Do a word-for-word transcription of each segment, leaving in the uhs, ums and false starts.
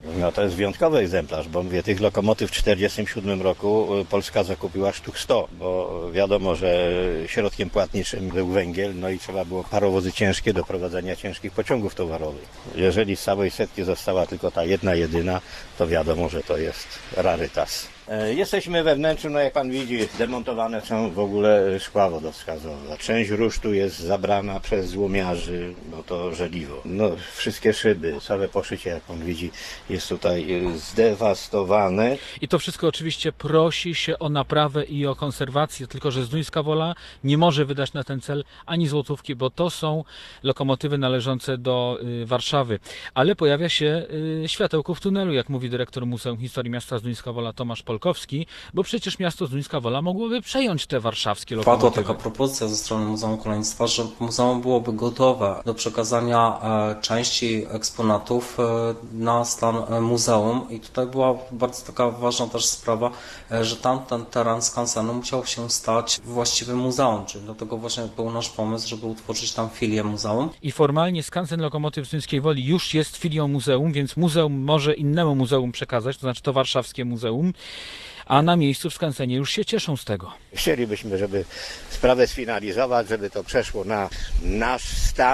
No to jest wyjątkowy egzemplarz, bo mówię, tych lokomotyw w tysiąc dziewięćset czterdziestym siódmym roku Polska zakupiła sztuk sto, bo wiadomo, że środkiem płatniczym był węgiel, no i trzeba było parowozy ciężkie do prowadzenia ciężkich pociągów towarowych. Jeżeli z całej setki została tylko ta jedna, jedyna, to wiadomo, że to jest rarytas. Jesteśmy we wnętrzu, no jak pan widzi, demontowane są w ogóle szkła wodowskazowe. Część rusztu jest zabrana przez złomiarzy, bo to żeliwo. No, wszystkie szyby, całe poszycie, jak pan widzi, jest tutaj zdewastowane. I to wszystko oczywiście prosi się o naprawę i o konserwację, tylko że Zduńska Wola nie może wydać na ten cel ani złotówki, bo to są lokomotywy należące do y, Warszawy. Ale pojawia się y, światełko w tunelu, jak mówi dyrektor Muzeum Historii Miasta Zduńska Wola Tomasz Polkowski, bo przecież miasto Zduńska Wola mogłoby przejąć te warszawskie lokomotywy. Padła taka propozycja ze strony Muzeum Kolejnictwa, że muzeum byłoby gotowe do przekazania e, części eksponatów e, na stan e, muzeum i tutaj była bardzo taka ważna też sprawa, e, że tamten teren skansenu musiał się stać właściwym muzeum, czyli dlatego właśnie był nasz pomysł, żeby utworzyć tam filię muzeum. I formalnie skansen lokomotyw Zduńskiej Woli już jest filią muzeum, więc muzeum może innemu muzeum przekazać, to znaczy to warszawskie muzeum, a na miejscu w skansenie już się cieszą z tego. Chcielibyśmy, żeby sprawę sfinalizować, żeby to przeszło na nasz stan,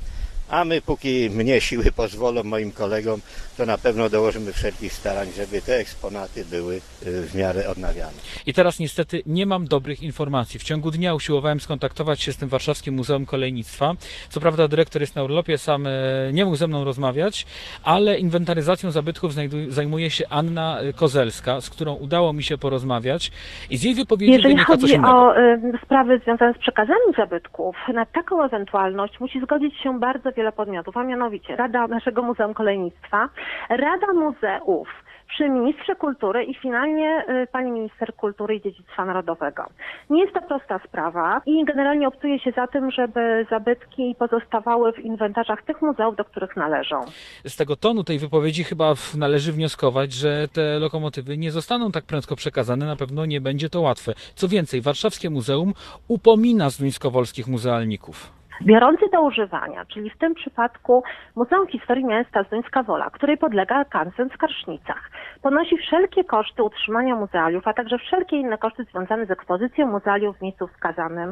a my póki mnie siły pozwolą, moim kolegom, to na pewno dołożymy wszelkich starań, żeby te eksponaty były w miarę odnawiane. I teraz niestety nie mam dobrych informacji. W ciągu dnia usiłowałem skontaktować się z tym Warszawskim Muzeum Kolejnictwa. Co prawda dyrektor jest na urlopie, sam nie mógł ze mną rozmawiać, ale inwentaryzacją zabytków zajmuje się Anna Kozelska, z którą udało mi się porozmawiać i z jej wypowiedzi Jeżeli wynika coś chodzi innego. o y, sprawy związane z przekazaniem zabytków, na taką ewentualność musi zgodzić się bardzo wiele podmiotów, a mianowicie Rada naszego Muzeum Kolejnictwa, Rada Muzeów przy Ministrze Kultury i finalnie y, Pani Minister Kultury i Dziedzictwa Narodowego. Nie jest to prosta sprawa i generalnie optuje się za tym, żeby zabytki pozostawały w inwentarzach tych muzeów, do których należą. Z tego tonu tej wypowiedzi chyba należy wnioskować, że te lokomotywy nie zostaną tak prędko przekazane, na pewno nie będzie to łatwe. Co więcej, Warszawskie Muzeum upomina zduńskowolskich muzealników. Biorący do używania, czyli w tym przypadku Muzeum Historii Miasta Zduńska Wola, której podlega skansen w Skarsznicach, ponosi wszelkie koszty utrzymania muzealiów, a także wszelkie inne koszty związane z ekspozycją muzealiów w miejscu wskazanym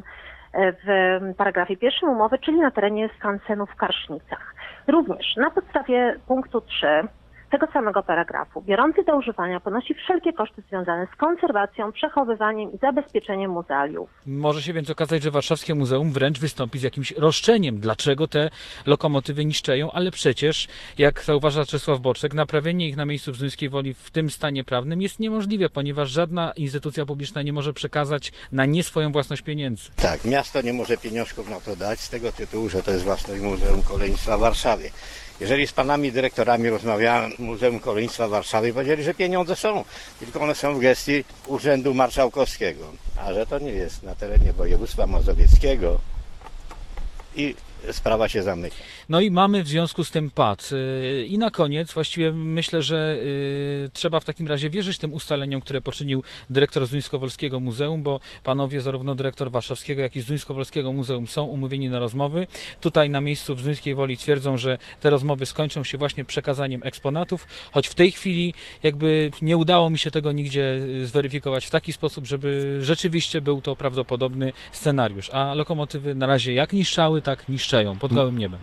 w paragrafie pierwszym umowy, czyli na terenie skansenu w Skarsznicach. Również na podstawie punktu trzy tego samego paragrafu biorący do używania ponosi wszelkie koszty związane z konserwacją, przechowywaniem i zabezpieczeniem muzealiów. Może się więc okazać, że Warszawskie Muzeum wręcz wystąpi z jakimś roszczeniem, dlaczego te lokomotywy niszczeją, ale przecież, jak zauważa Czesław Boczek, naprawienie ich na miejscu w Zduńskiej Woli w tym stanie prawnym jest niemożliwe, ponieważ żadna instytucja publiczna nie może przekazać na nie swoją własność pieniędzy. Tak, miasto nie może pieniążków na to dać z tego tytułu, że to jest własność Muzeum Kolejnictwa w Warszawie. Jeżeli z panami dyrektorami rozmawiałem w Muzeum Kolejnictwa w Warszawie, powiedzieli, że pieniądze są, tylko one są w gestii Urzędu Marszałkowskiego, a że to nie jest na terenie województwa mazowieckiego i sprawa się zamyka. No i mamy w związku z tym pad. I na koniec właściwie myślę, że y, trzeba w takim razie wierzyć tym ustaleniom, które poczynił dyrektor Zduńskowolskiego Muzeum, bo panowie zarówno dyrektor Warszawskiego, jak i Zduńskowolskiego Muzeum są umówieni na rozmowy. Tutaj na miejscu w Zduńskiej Woli twierdzą, że te rozmowy skończą się właśnie przekazaniem eksponatów, choć w tej chwili jakby nie udało mi się tego nigdzie zweryfikować w taki sposób, żeby rzeczywiście był to prawdopodobny scenariusz. A lokomotywy na razie jak niszczały, tak niszczeją pod gołym niebem.